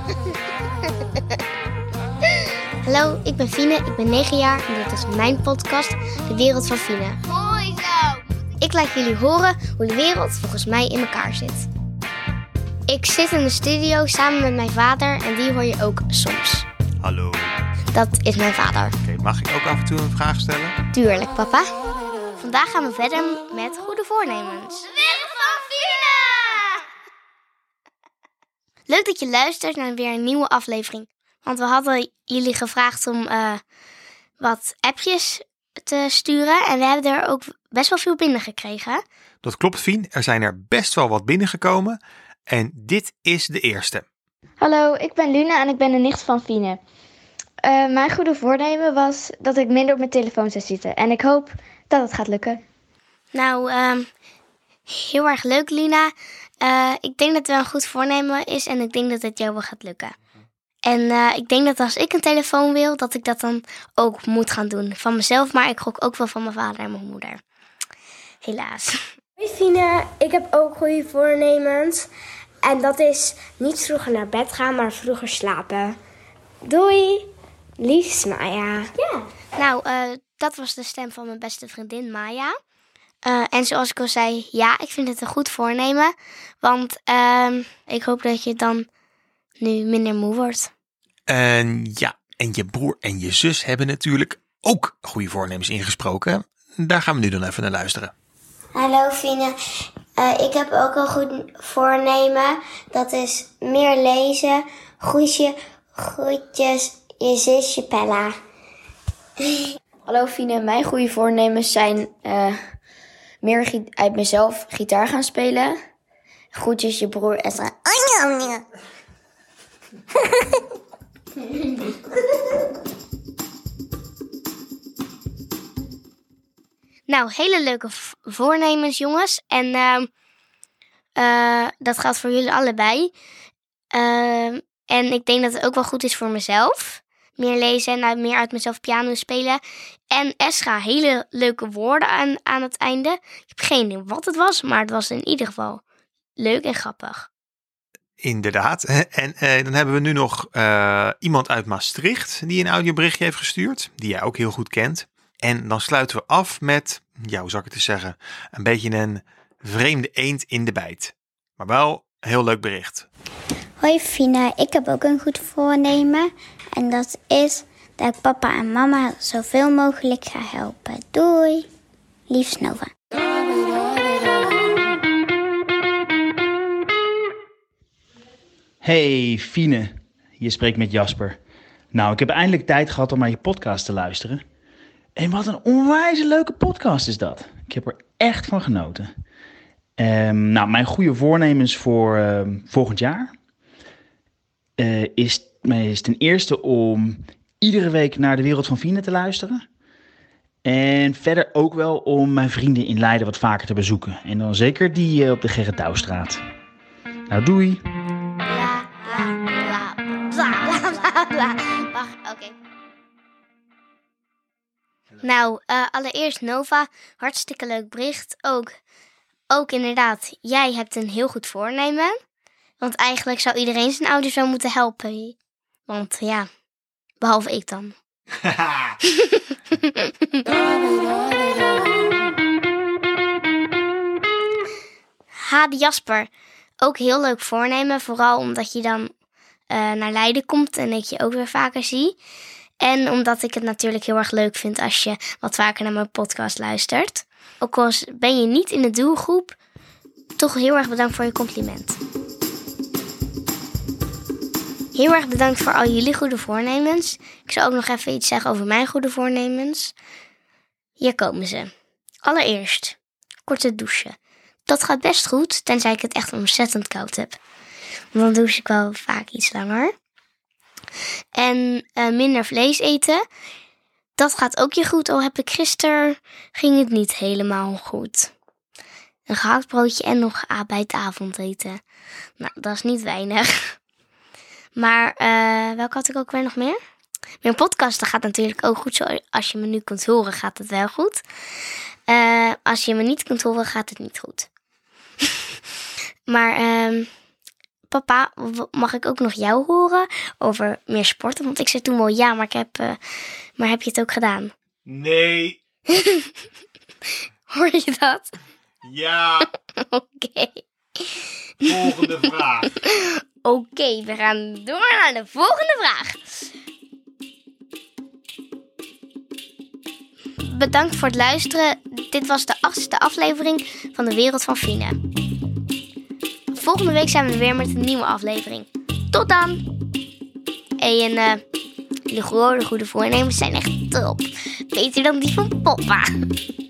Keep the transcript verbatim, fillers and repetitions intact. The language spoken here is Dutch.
Hallo, ik ben Fine, ik ben negen jaar en dit is mijn podcast, De Wereld van Fine. Mooi zo! Ik laat jullie horen hoe de wereld volgens mij in elkaar zit. Ik zit in de studio samen met mijn vader en die hoor je ook soms. Hallo. Dat is mijn vader. Okay, mag ik ook af en toe een vraag stellen? Tuurlijk, papa. Vandaag gaan we verder met goede voornemens. De Wereld van Fine! Leuk dat je luistert naar weer een nieuwe aflevering. Want we hadden jullie gevraagd om uh, wat appjes te sturen. En we hebben er ook best wel veel binnengekregen. Dat klopt, Fien. Er zijn er best wel wat binnengekomen. En dit is de eerste. Hallo, ik ben Luna en ik ben de nicht van Fine. Uh, mijn goede voornemen was dat ik minder op mijn telefoon zou zitten. En ik hoop dat het gaat lukken. Nou, uh, heel erg leuk, Luna. Uh, ik denk dat het wel een goed voornemen is en ik denk dat het jou wel gaat lukken. En uh, ik denk dat als ik een telefoon wil, dat ik dat dan ook moet gaan doen. Van mezelf, maar ik gok ook wel van mijn vader en mijn moeder. Helaas. Hoi Fine, ik heb ook goede voornemens. En dat is niet vroeger naar bed gaan, maar vroeger slapen. Doei, liefst Maya. Ja. Nou, uh, dat was de stem van mijn beste vriendin Maya. Uh, en zoals ik al zei, ja, ik vind het een goed voornemen. Want uh, ik hoop dat je dan nu minder moe wordt. En ja, en je broer en je zus hebben natuurlijk ook goede voornemens ingesproken. Daar gaan we nu dan even naar luisteren. Hallo Fine, uh, ik heb ook een goed voornemen. Dat is meer lezen. Groetje, groetjes, je zusje Pella. Hallo Fine, mijn goede voornemens zijn uh, meer gi- uit mezelf gitaar gaan spelen. Groetjes je broer Esra. Nou, hele leuke v- voornemens, jongens. En uh, uh, dat geldt voor jullie allebei. Uh, en ik denk dat het ook wel goed is voor mezelf. Meer lezen en uh, meer uit mezelf piano spelen. En Esra, hele leuke woorden aan, aan het einde. Ik heb geen idee wat het was, maar het was in ieder geval leuk en grappig. Inderdaad. En uh, dan hebben we nu nog uh, iemand uit Maastricht die een audioberichtje heeft gestuurd. Die jij ook heel goed kent. En dan sluiten we af met, ja, hoe zou ik het eens zeggen, een beetje een vreemde eend in de bijt. Maar wel een heel leuk bericht. Hoi Fine, ik heb ook een goed voornemen. En dat is dat ik papa en mama zoveel mogelijk ga helpen. Doei, liefst Nova. Hey Fine, je spreekt met Jasper. Nou, ik heb eindelijk tijd gehad om naar je podcast te luisteren. En wat een onwijs leuke podcast is dat. Ik heb er echt van genoten. Um, nou, mijn goede voornemens voor uh, volgend jaar uh, is, is ten eerste om iedere week naar De Wereld van Fine te luisteren. En verder ook wel om mijn vrienden in Leiden wat vaker te bezoeken. En dan zeker die uh, op de Gerrit Douwstraat. Nou, doei! Bla, bla, bla, bla, bla, bla, bla. Wacht, oké. Okay. Nou, uh, allereerst Nova, hartstikke leuk bericht. Ook, ook inderdaad, jij hebt een heel goed voornemen. Want eigenlijk zou iedereen zijn ouders wel moeten helpen. Want ja, behalve ik dan. Hade Jasper, ook heel leuk voornemen. Vooral omdat je dan uh, naar Leiden komt en ik je ook weer vaker zie. En omdat ik het natuurlijk heel erg leuk vind als je wat vaker naar mijn podcast luistert. Ook al ben je niet in de doelgroep, toch heel erg bedankt voor je compliment. Heel erg bedankt voor al jullie goede voornemens. Ik zal ook nog even iets zeggen over mijn goede voornemens. Hier komen ze. Allereerst, korte douchen. Dat gaat best goed, tenzij ik het echt ontzettend koud heb. Want dan douche ik wel vaak iets langer. En uh, minder vlees eten. Dat gaat ook je goed. Al heb ik gisteren, ging het niet helemaal goed. Een gehaktbroodje en nog bij het avondeten. Nou, dat is niet weinig. Maar uh, welke had ik ook weer nog meer? Mijn podcast gaat natuurlijk ook goed. Zo, als je me nu kunt horen, gaat het wel goed. Uh, als je me niet kunt horen, gaat het niet goed. Maar uh, papa, mag ik ook nog jou horen over meer sporten? Want ik zei toen wel ja, maar, ik heb, uh, maar heb je het ook gedaan? Nee. Hoor je dat? Ja. Oké. Okay. Volgende vraag. Oké, okay, we gaan door naar de volgende vraag. Bedankt voor het luisteren. Dit was de achtste aflevering van de Wereld van Fine. Volgende week zijn we er weer met een nieuwe aflevering. Tot dan! Hey, en uh, de goede, goede voornemens zijn echt top. Beter dan die van papa.